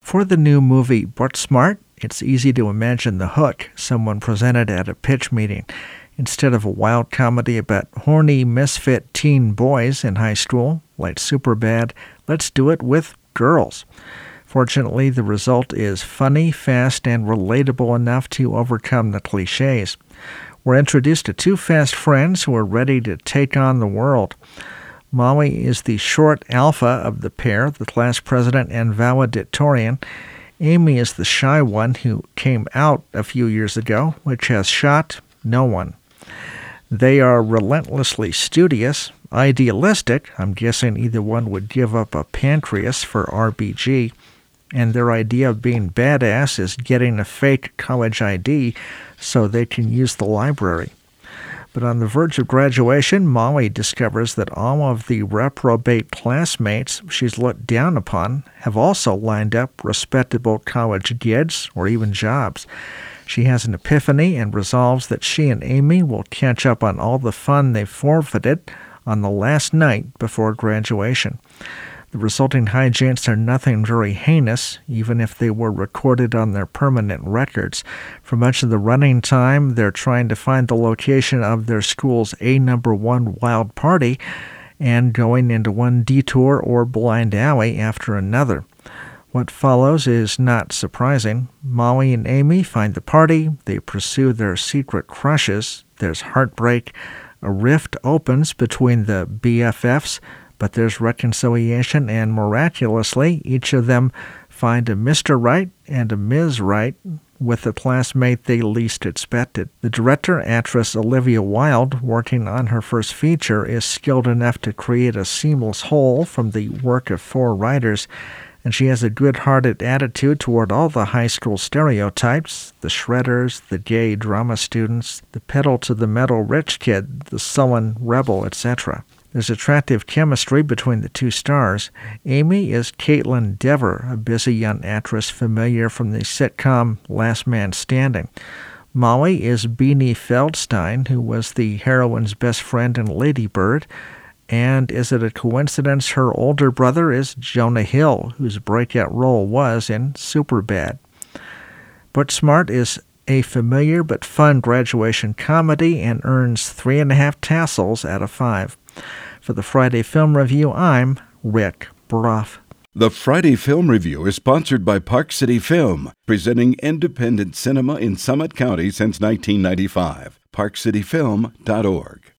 For the new movie Booksmart, it's easy to imagine the hook someone presented at a pitch meeting. Instead of a wild comedy about horny, misfit teen boys in high school, like Superbad, let's do it with girls. Fortunately, the result is funny, fast, and relatable enough to overcome the cliches. We're introduced to two fast friends who are ready to take on the world. Molly is the short alpha of the pair, the class president and valedictorian. Amy is the shy one who came out a few years ago, which has shocked no one. They are relentlessly studious, idealistic. I'm guessing either one would give up a pancreas for RBG. And their idea of being badass is getting a fake college ID so they can use the library. But on the verge of graduation, Molly discovers that all of the reprobate classmates she's looked down upon have also lined up respectable college gigs or even jobs. She has an epiphany and resolves that she and Amy will catch up on all the fun they forfeited on the last night before graduation. The resulting hijinks are nothing very heinous, even if they were recorded on their permanent records. For much of the running time, they're trying to find the location of their school's #1 wild party and going into one detour or blind alley after another. What follows is not surprising. Molly and Amy find the party, they pursue their secret crushes, there's heartbreak, a rift opens between the BFFs, but there's reconciliation, and miraculously, each of them find a Mr. Right and a Ms. Right with the classmate they least expected. The director, actress Olivia Wilde, working on her first feature, is skilled enough to create a seamless whole from the work of 4 writers, and she has a good-hearted attitude toward all the high school stereotypes, the shredders, the gay drama students, the pedal-to-the-metal rich kid, the sullen rebel, etc. There's attractive chemistry between the two stars. Amy is Caitlin Dever, a busy young actress familiar from the sitcom Last Man Standing. Molly is Beanie Feldstein, who was the heroine's best friend in Lady Bird. And is it a coincidence her older brother is Jonah Hill, whose breakout role was in Superbad? Booksmart is a familiar but fun graduation comedy and earns 3.5 tassels out of 5. For the Friday Film Review, I'm Rick Broff. The Friday Film Review is sponsored by Park City Film, presenting independent cinema in Summit County since 1995. ParkCityFilm.org.